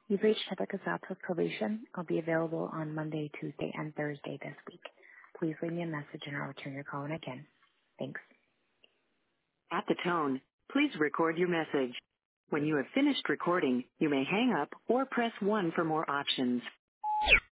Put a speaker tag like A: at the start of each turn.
A: You've reached Rebecca Zappa Probation. I'll be available on Monday, Tuesday, and Thursday this week. Please leave me a message and I'll return your call when I can. Thanks.
B: At the tone, please record your message. When you have finished recording, you may hang up or press 1 for more options.